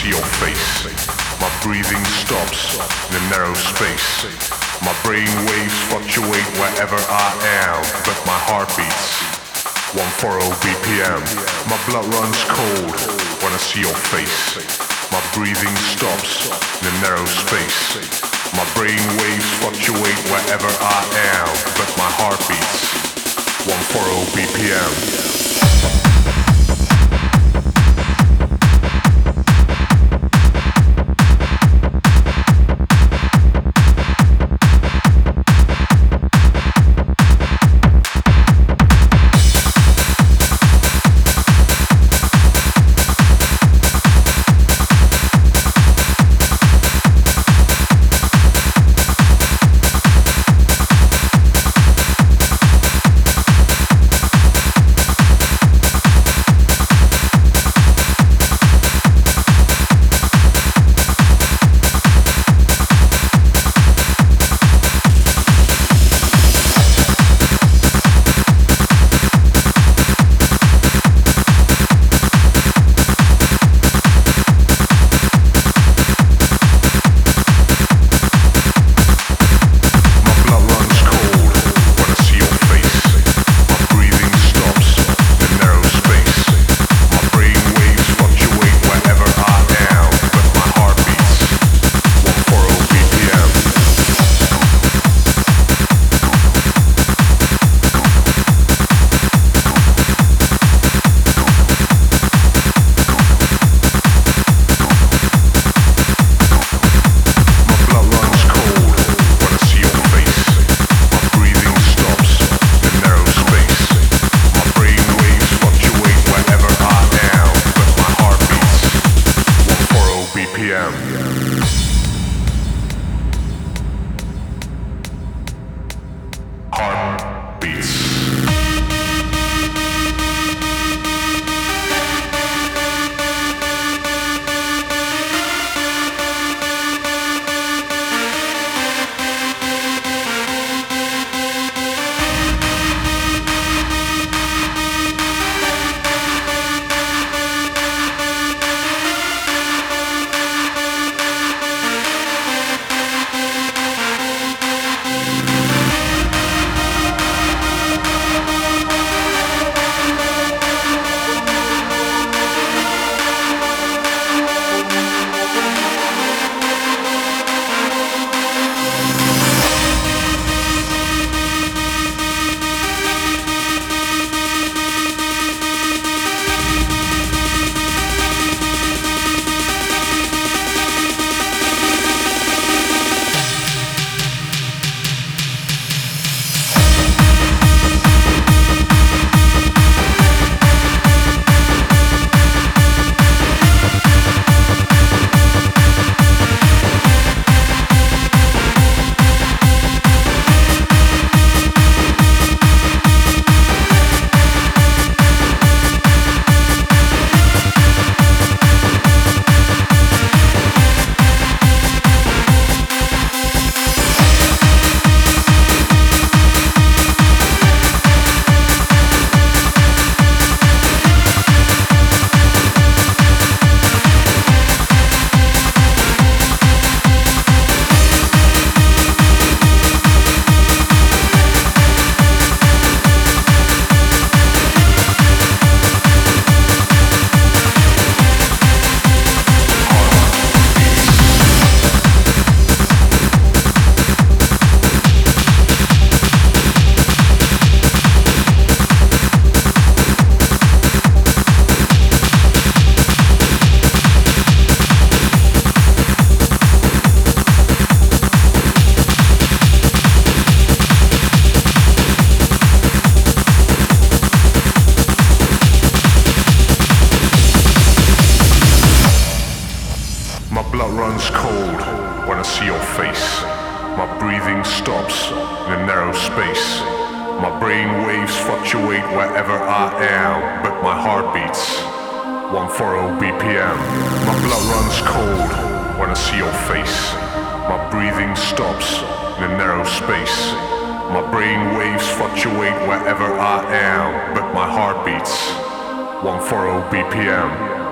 see your face. My breathing stops in a narrow space. My brain waves fluctuate wherever I am, but my heart beats 140 BPM. My blood runs cold when I see your face. My breathing stops in a narrow space. My brain waves fluctuate wherever I am, but my heart beats 140 BPM. Runs cold when I see your face. My breathing stops in a narrow space. My brain waves fluctuate wherever I am, but my heart beats 140 BPM. My blood runs cold when I see your face. My breathing stops in a narrow space. My brain waves fluctuate wherever I am, but my heart beats 140 BPM.